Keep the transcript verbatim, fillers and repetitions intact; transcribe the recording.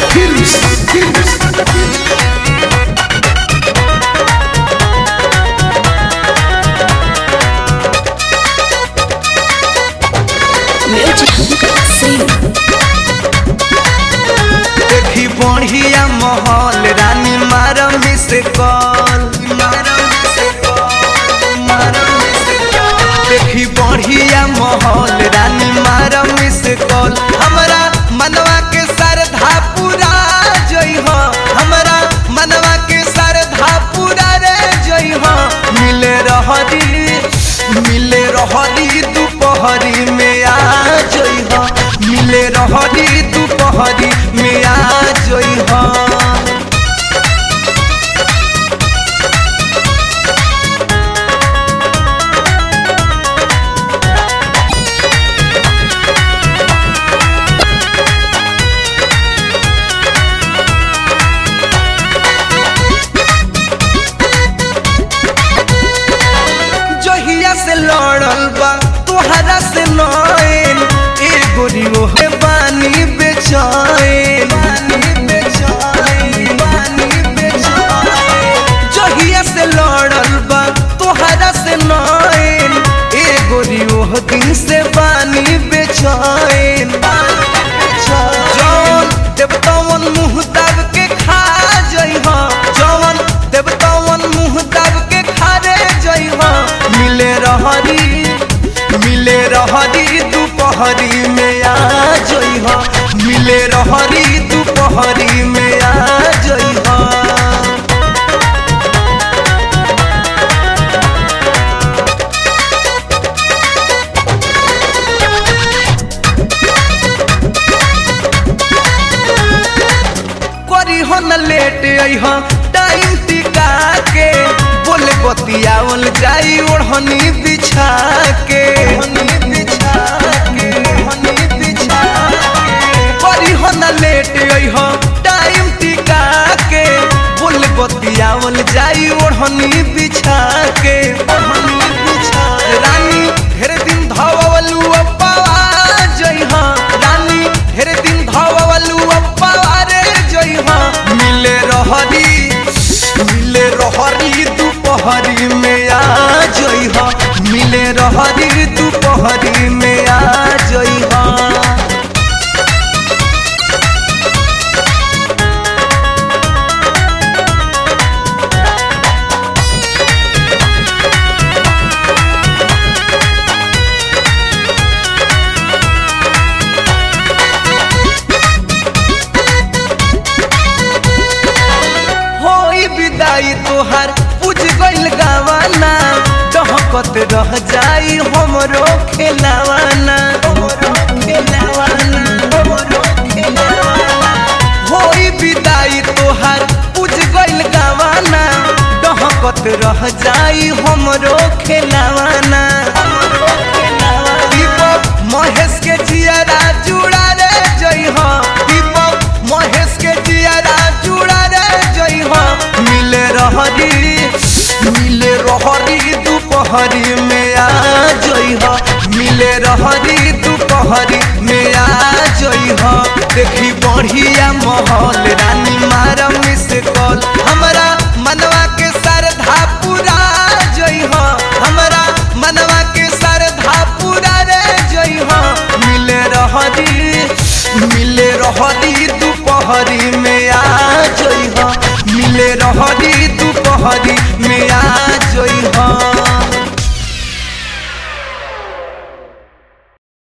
Hills, Hills. देखी बढ़िया महल रानी मारा मिस कॉल देखी बढ़िया महल रानी मारा मिस कॉल हमरा मनवा के सरधा पूरा जई हो हमरा मनवा के सरधा पूरा रे जई हो मिले रहरी मिले रहरी दोपहरी में आ जई हो मिले रहरी दोपहरी में आ जई हो जहिया से लड़ल बा तोहरा से नैन ए गोरी ओहे बानी बेचैन बानी बेचैन बानी बेचैन जहिया से लड़ल बा तोहरा से नैन ए गोरी ओह दिन से बानी बेचैन जौन देवतवन मुँह दब के खा जई हो जौन देवतवन मुँह दब के खा रे जई हो मिले रहरी मिले रहरी दोपहरी में आ जई हो मिले रहरी दोपहरी में आ जई हो करी हो न लेट आई हो टाइम टिका के बोले बतियावल जाई ओढ़नी बिछा के ओढ़नी बिछा के ओढ़नी बिछा के करी हो न लेट आई हो टाइम टिका के बोले बतियावल जाई ओढ़नी बिछा के ओढ़नी बिछा रानी ढेर दिन धावलू अप्पा जई हो रानी ढेर दिन धावलू अप्पा रे जई हो मिले रहरी मिले रहरी दोपहरी में आ जई हो मिले रहरी दोपहरी में आ जई हो होई विदाई तोहार पूज गइल गावाना डहकत रह जाई हमरो खेलावाना हमरो खेलावाना हमरो खेलावाना होई विदाई तोहार पूज गइल गावाना डहकत रह जाई हमरो खेलावाना हमरो खेलावाना दीपक महेश के जियारा जुड़ा रे जई हो दीपक महेश के जियारा जुड़ा रे जई हो मिले रहरी मिले रहरी दोपहरी में आ जई हो मिले रहरी दोपहरी में आ जई हो देखी बढ़िया महल रानी मारा मिस कॉल हमरा मनवा के सरधा पूरा जई हो हमरा मनवा के सरधा पूरा रे जई हो मिले रहरी मिले रहरी दोपहरी में आ जई हो मिले रहरी दोपहरी